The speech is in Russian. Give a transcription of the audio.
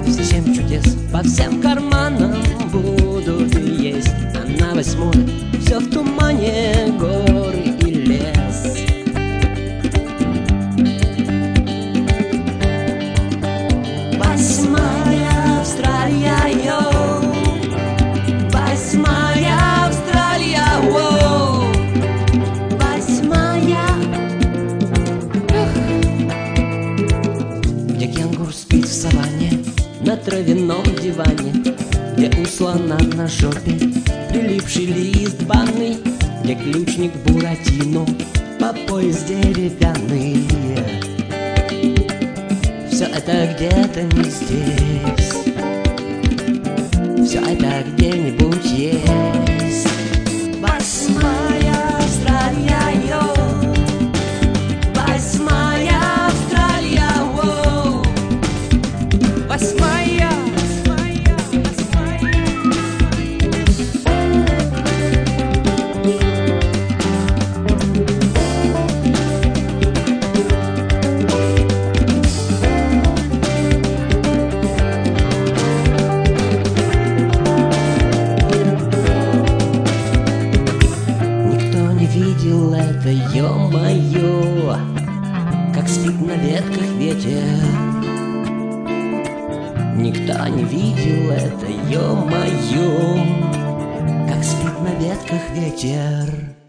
все 7 чудес по всем карманам будут есть. А на 8 все в тумане, горы и лес. Восьмая Австралия, йоу. Восьмая Австралия, воу. Восьмая. Где кенгуру спит в саванне на травяном диване, где у слона на жопе прилипший лист банный, где ключник Буратино по пояс деревянный. Все это где-то не здесь, все это где-нибудь есть. Восьмая Австралия, йоу. Восьмая Австралия, воу. Восьмая. Видел это, ё-моё, как спит на ветках ветер. Никто не видел это, ё-моё, как спит на ветках ветер.